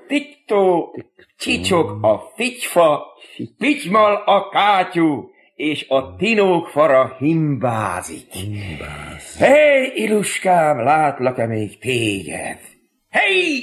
tiktó, csicsok a fityfa, pitymal a kátyú, és a tinókfara himbázik. Hé, Iluskám, látlak-e még téged? Hé!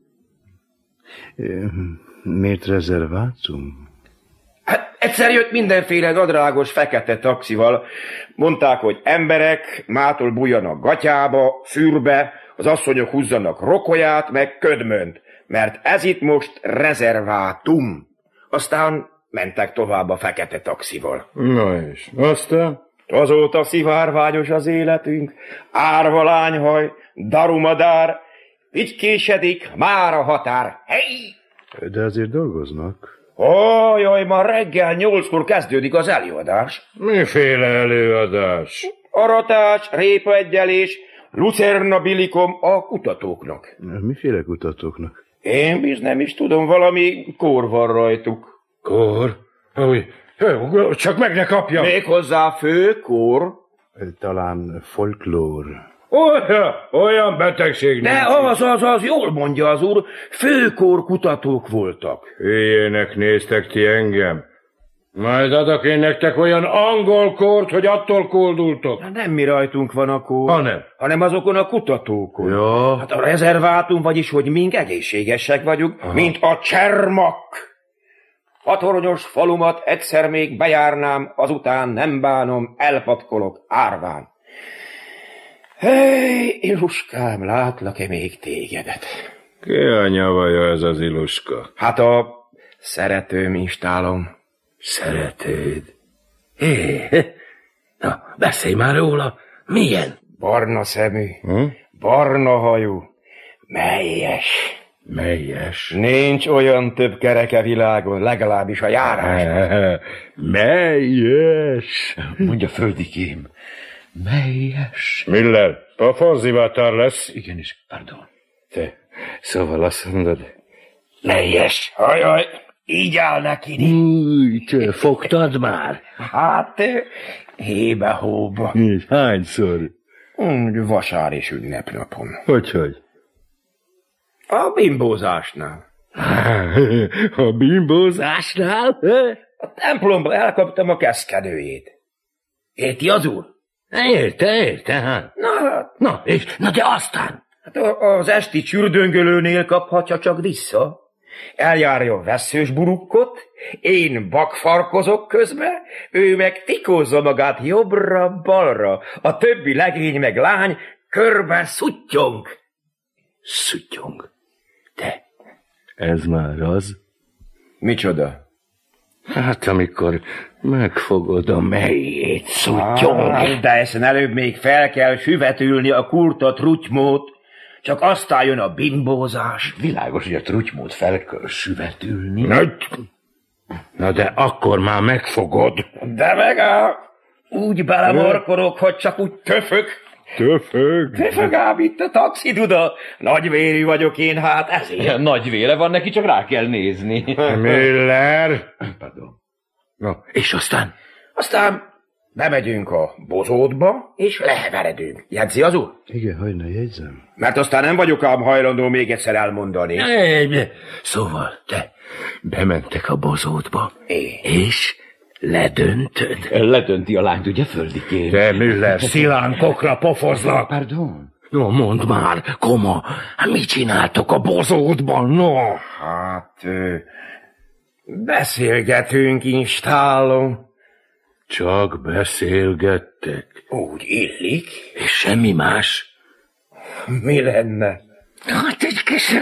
Miért rezervátum? Hát egyszer jött mindenféle nadrágos fekete taxival. Mondták, hogy emberek mától bújjanak gatyába, szürbe, az asszonyok húzzanak rokolyát, meg ködmönt, mert ez itt most rezervátum. Aztán mentek tovább a fekete taxival. Na és aztán? Azóta szivárványos az életünk, árva lányhaj, darumadár, így késedik már a határ. Hey! De azért dolgoznak. Jaj, ma reggel 8-kor kezdődik az előadás. Miféle előadás? Aratás, répaegyelés, lucernabilikum a kutatóknak. Miféle kutatóknak? Én nem is tudom, valami kór van rajtuk. Kór? Új, csak meg ne kapjam. Méghozzá főkór. Talán folklór. Olyan betegség de az, jól mondja az úr, főkór kutatók voltak. Hülyének néztek ti engem. Majd adok én nektek olyan angol kórt, hogy attól koldultok. Nem mi rajtunk van a kór, hanem azokon a kutatókon. Ja. Hát a rezervátum, vagyis hogy mink egészségesek vagyunk, mint a csermak. A toronyos falumat egyszer még bejárnám, azután nem bánom, elpatkolok árván. Hé, Iluskám, látlak-e még tégedet? Ki a nyavaja ez az Iluska? Hát a szeretőm instálom. Szeretőd? Na, beszélj már róla. Milyen? Barna szemű, barna hajú, melyes. Melyes? Nincs olyan több kereke világon, legalábbis a járásban. Melyes? Mondja, földikém. Melyes? Miller, a fanzivátar lesz. Igenis, pardon. Te, szóval azt mondod? Melyes? Ajaj, így áll neki. Te fogtad már? Hát, hébe-hóba. És hányszor? Vasár és ünnepnapon. Hogy? A bimbózásnál. A bimbózásnál? A templomba elkaptam a keszkedőjét. Érti az úr? Érte, hát. Na, de aztán? Hát az esti csürdöngölőnél kaphatja csak vissza. Eljárja a vesszős burukkot, én bakfarkozok közbe, ő meg tikózza magát jobbra-balra, a többi legény meg lány körben szuttyong. Szuttyong? De ez már az? Micsoda? Hát amikor megfogod a melyét, szuttyong. De ezen előbb még fel kell süvetülni a kurta trutymót, csak aztán jön a bimbózás. Világos, hogy a trutymót fel kell süvetülni. Na de akkor már megfogod. De meg úgy belemarkorok, hogy csak úgy töfök. Töfög ám itt a taxiduda. Nagyvérű vagyok én, hát ezért. Nagy vére van neki, csak rá kell nézni. Miller. Pardon. Na, és aztán? Aztán bemegyünk a bozótba, és leheveredünk. Jegyzi az úr? Igen, hajna, jegyzem. Mert aztán nem vagyok ám hajlandó még egyszer elmondani. Szóval, te bementek a bozótba, és ledöntöd. Ledönti a lányt, ugye, földikén? Te, Müller, szilánkokra pofozlak. Pardon? No, mondd már, koma, mit csináltok a bozótban, no? Hát, beszélgetünk, instálom. Csak beszélgettek. Úgy illik. És semmi más? Mi lenne? Hát egy kis...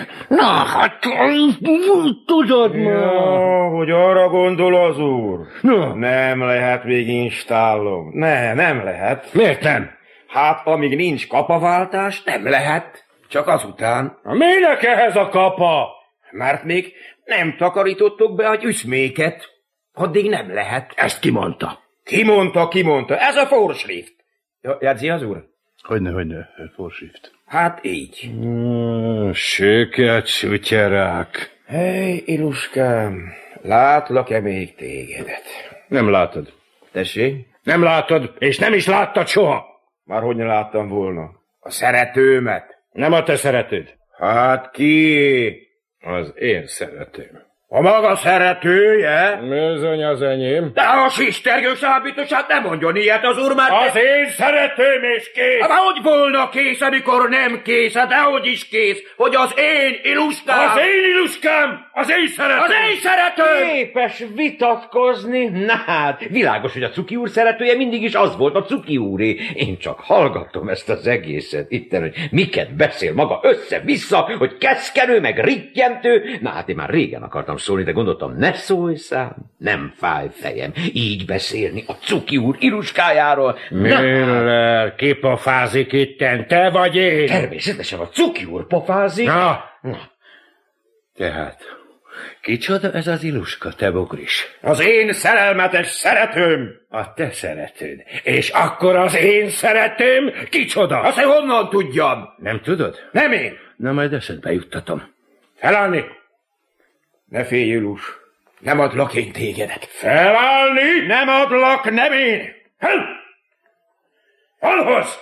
tudod már. Ja, hogy arra gondol az úr. Nem lehet még instálom. Nem lehet. Miért nem? Hát, amíg nincs kapaváltás, nem lehet. Csak azután. Minek ehhez a kapa? Mert még nem takarítottuk be a gyüszméket. Addig nem lehet. Ezt ki mondta? Ki mondta. Ez a forschrift. Jegyzi az úr? Hogyne, forschrift. Hát így. Süket sutyerák. Hé, Iluskám, látlak-e még tégedet? Nem látod. Tessék? Nem látod, és nem is láttad soha. Már hogy ne láttam volna? A szeretőmet. Nem a te szeretőd. Hát ki? Az én szeretőm. A maga szeretője? Bizony az enyém. De a sistergős ábítosát nem mondjon ilyet az úr már... Az én szeretőm és kész! Hát hogy volna kész, amikor nem kész? Hát dehogy is kész, hogy az én Iluskám... Az én Iluskám! Az én szeretőm! Az én szeretőm! Képes vitatkozni? Na hát, világos, hogy a Cuki úr szeretője mindig is az volt, a Cuki úré. Én csak hallgatom ezt az egészet itten, hogy miket beszél maga össze-vissza, hogy keszkenő, meg rittyentő. Na hát én már régen akartam szólni, de gondoltam, ne szólj szám, nem fáj fejem így beszélni a Cuki úr Iluskájáról. Müller, ki pofázik itten, te vagy én? Természetesen a Cuki úr pofázik. Na. Tehát, kicsoda ez az Iluska, te bogris? Az én szerelmetes szeretőm! A te szeretőd. És akkor az én szeretőm kicsoda? Azt én honnan tudjam? Nem tudod? Nem én! Na majd eszedbe juttatom. Felállni! Ne félj, Ilus, nem adlak én tégedet. Felállni! Nem adlak, nem én! Hel! Falhoz!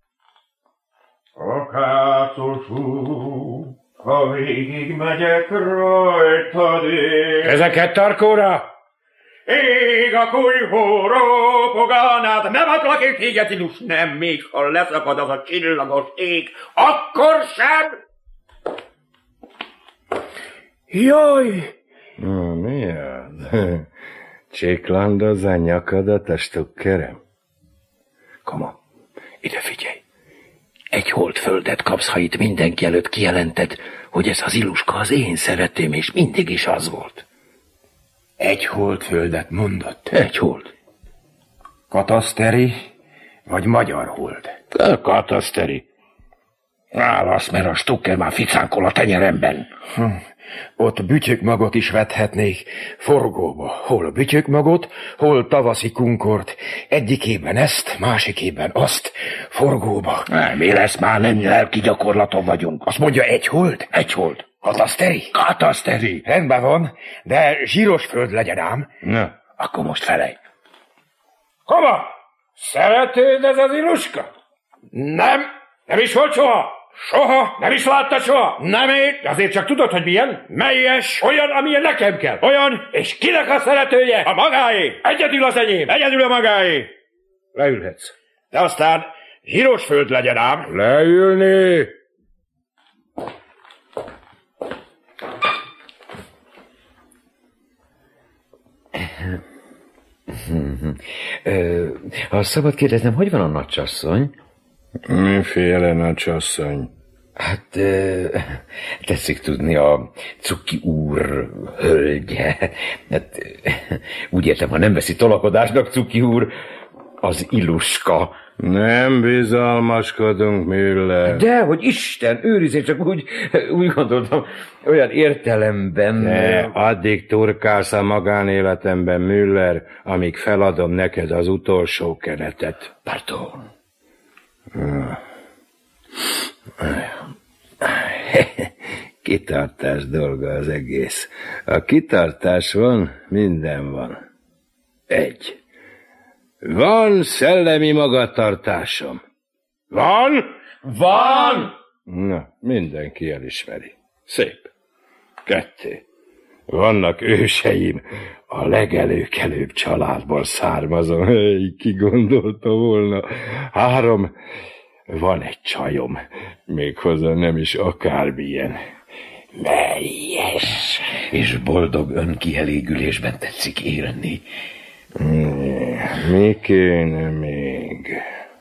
Akácos úr, ha végig megyek rajtad én. Ezeket tarkóra! Ég a kulyhó rópogánát, nem adlak én téged, Ilus, nem, még ha leszakad az a csillagos ég, akkor sem! Jaj! Mi az? Csiklandoz a nyakadat a stukkerem? Koma, ide figyelj. Egy holdföldet kapsz, ha itt mindenki előtt kijelented, hogy ez az Iluska az én szeretőm, és mindig is az volt. Egy holdföldet mondott. Egy hold. Kataszteri vagy magyar hold? Kataszteri. Válasz, mert a stukker már ficánkol a tenyeremben. Ott bütyökmagot is vethetnék, forgóba. Hol bütyökmagot, hol tavaszi kunkort. Egyikében ezt, másikében azt, forgóba. Mi lesz, már nem lelki gyakorlaton vagyunk. Azt mondja, egy hold? Egy hold. Kataszteri? Kataszteri. Rendben van, de zsíros föld legyen ám. Na, Akkor most felej. Koma! Szeretőd ez az Iluska? Nem, Nem is volt soha? Soha? Nem is látta soha? nem én. De azért csak tudod, hogy milyen? Melyes? Olyan, amilyen nekem kell. Olyan? És kinek a szeretője? A magáé. Egyedül az enyém. Egyedül a magáé. Leülhetsz. De aztán zsíros föld legyen ám. Leülni! Ha szabad kérdeznem, hogy van a nagycsasszony? Miféle nagycsasszony? Hát, tetszik tudni a Cuki úr hölgye. Hát, úgy értem, ha nem veszi tolakodásnak Cuki úr, az Iluska. Nem bizalmaskodunk, Müller. De, hogy Isten őrizé, csak úgy gondoltam, olyan értelemben... Ne, addig turkálsz a magánéletemben, Müller, amíg feladom neked az utolsó keretet. Pardon. Kitartás dolga az egész. A kitartás van, minden van. Egy. Van szellemi magatartásom. Van? Van! Na, mindenki elismeri. Szép. Kettő. Vannak őseim, a legelőkelőbb családból származom. Hey, ki gondolta volna? 3. Van egy csajom, méghozzá nem is akármilyen. Melyes és boldog önkielégülésben tetszik élni. Mi kéne még?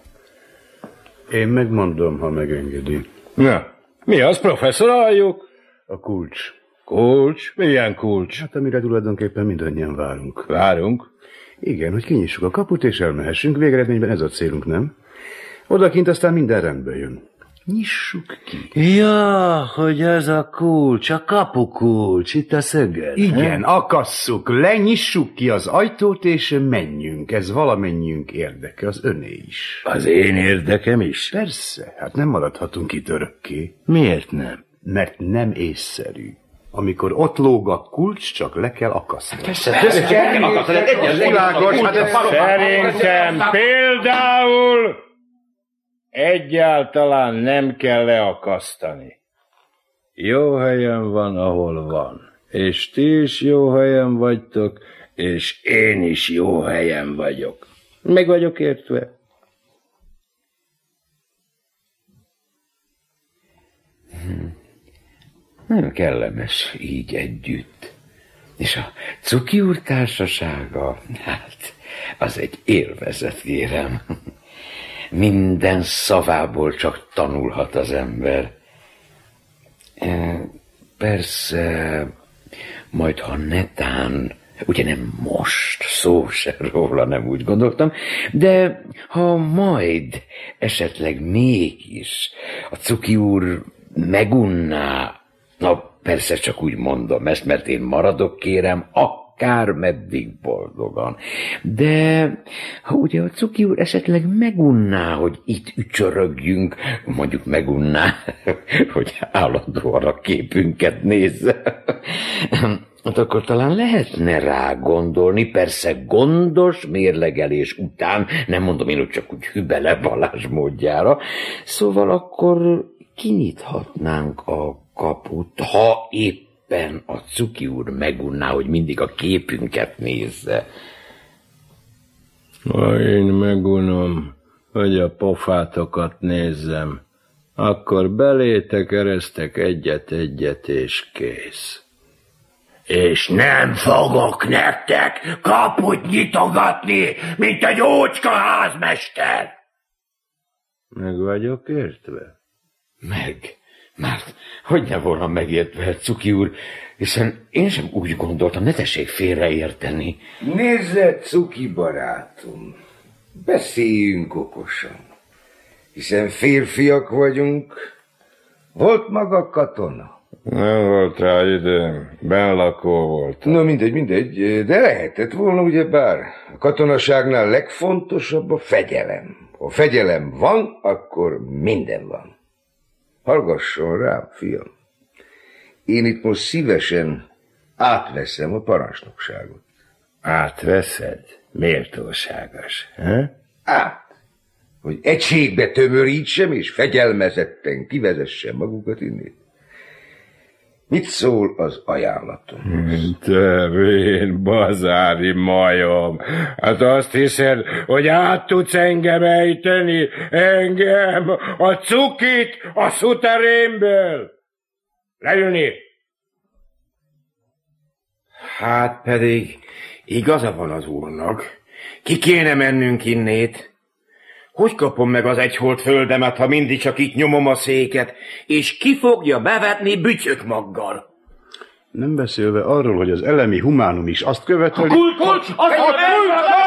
Én megmondom, ha megengedi. Na, mi az, professzor, halljuk? A kulcs. Kulcs? Milyen kulcs? Hát amire tulajdonképpen mindannyian várunk. Várunk. Igen, hogy kinyissuk a kaput és elmehessünk. Végeredményben ez a célunk, nem? Odakint aztán minden rendbe jön. Nyissuk ki. Ja, hogy ez a kulcs, a kapukulcs, itt a szögön. Igen, akasszuk le, nyissuk ki az ajtót, és menjünk. Ez valamennyiünk érdeke, az öné is. Az én érdekem is. Persze, hát nem maradhatunk itt örökké. Miért nem? Mert nem észszerű. Amikor ott lóg a kulcs, csak le kell akasztani. Szerintem például egyáltalán nem kell leakasztani. Jó helyen van, ahol van. És ti is jó helyen vagytok, és én is jó helyen vagyok. Meg vagyok értve. Nem kellemes így együtt. És a Cuki úr társasága, hát, az egy élvezet, kérem. Minden szavából csak tanulhat az ember. Persze, majd ha netán, ugye nem most, szó se róla, nem úgy gondoltam, de ha majd esetleg mégis a Cuki úr megunná, na persze csak úgy mondom ezt, mert én maradok, kérem, akár meddig boldogan. De ha ugye a Cuki úr esetleg megunná, hogy itt ücsörögjünk, mondjuk megunná, hogy állandóan a képünket nézze, hát akkor talán lehetne rá gondolni, persze gondos mérlegelés után, nem mondom én, hogy csak úgy hübele Balázs módjára, szóval akkor kinyithatnánk a kaput, ha éppen a Cuki úr megunná, hogy mindig a képünket nézze. Ha én megunom, hogy a pofátokat nézzem, akkor belétek eresztek egyet-egyet, és kész. És nem fogok nektek kaput nyitogatni, mint egy ócska házmester. Meg vagyok értve? Meg. Már hogy ne volna megértve, Cuki úr, hiszen én sem úgy gondoltam, ne tessék félreérteni. Nézze, Cuki barátom, beszéljünk okosan, hiszen férfiak vagyunk. Volt maga katona? Nem volt rá időm, benlakó voltam. Na mindegy, de lehetett volna, ugyebár. A katonaságnál legfontosabb a fegyelem. Ha fegyelem van, akkor minden van. Hallgasson rám, fiam. Én itt most szívesen átveszem a parancsnokságot. Átveszed? Méltóságos, he? Hogy egységbe tömörítsem, és fegyelmezetten kivezessem magukat innét. Mit szól az ajánlatom? Te vén bazári majom, hát azt hiszed, hogy át tudsz engem ejteni, engem, a Cukit, a szuterénből? Leülni! Hát pedig igaza van az úrnak. Ki kéne mennünk innét? Hogy kapom meg az egyholt földemet, ha mindig csak itt nyomom a széket, és ki fogja bevetni bütyökmaggal? Nem beszélve arról, hogy az elemi humánum is azt követeli... Kulcs!